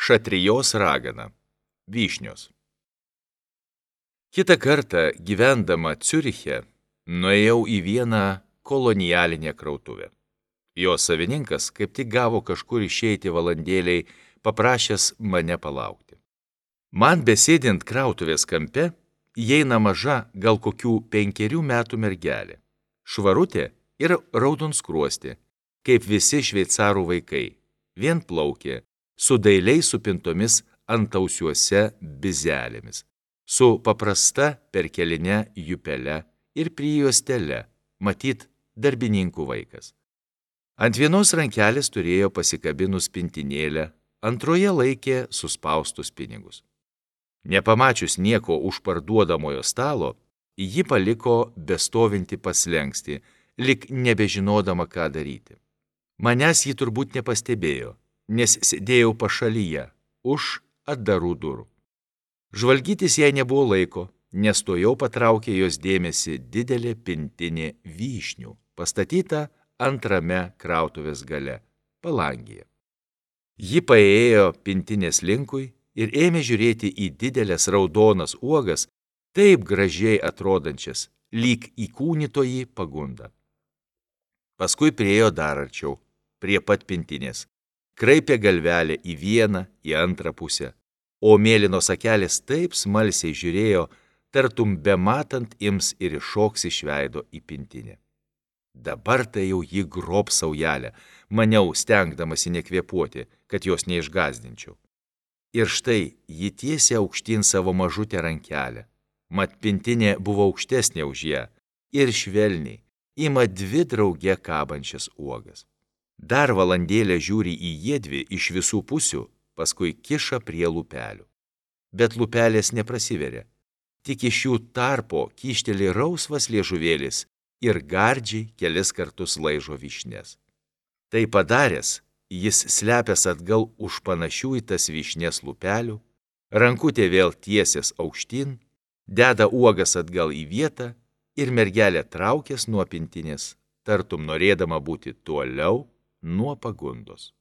Šatrijos ragana. Vyšnios. Kitą kartą, gyvendama Ciuriche, nuėjau į vieną kolonialinę krautuvę. Jos savininkas kaip tik gavo kažkur išeiti valandėliai, paprašęs mane palaukti. Man besėdint krautuvės kampe, įeina maža, gal kokių 5 metų mergelė, švarutė ir raudonskruostė, kaip visi šveicarų vaikai, vienplaukė, su dailiai supintomis antausiuose bizelėmis, su paprasta perkeline jupele ir prijuostele, matyt, darbininkų vaikas. Ant vienos rankelės turėjo pasikabinus pintinėlę, antroje laikė suspaustus pinigus. Nepamačius nieko už parduodamojo stalo, ji paliko bestovinti paslenkstį, lyg nebežinodama, ką daryti. Manęs ji turbūt nepastebėjo, nes sėdėjau pašalyje, už atdarų durų. Žvalgytis jai nebuvo laiko, nes tuojau patraukė jos dėmesį didelė pintinė vyšnių, pastatyta antrame krautuvės gale, palangėje. Ji paėjo pintinės linkui ir ėmė žiūrėti į didelės raudonas uogas, taip gražiai atrodančias, lyg įkūnytoji pagunda. Paskui priėjo dar arčiau, prie pat pintinės, kraipė galvelę į vieną, į antrą pusę, o mėlynos akelės taip smalsiai žiūrėjo, tartum bematant ims ir iššoks iš veido į pintinę. Dabar tai jau ji grob saujelę, maniau, stengdamasi nekvėpuoti, kad jos neišgazdinčiau. Ir štai ji tiesė aukštyn savo mažutę rankelę, mat pintinė buvo aukštesnė už ją, ir švelniai ima 2 drauge kabančias uogas. Dar valandėlę žiūri į jiedvi iš visų pusių, paskui kiša prie lūpelių. Bet lūpelės neprasiveria, tik iš jų tarpo kyšteli rausvas liežuvėlis ir gardžiai kelis kartus laižo vyšnes. Tai padaręs, jis slepias atgal už panašių į tas vyšnes lūpelių, rankutė vėl tiesės aukštyn, deda uogas atgal į vietą ir mergelė traukės nuo pintinės, tartum norėdama būti toliau nuo pagundos.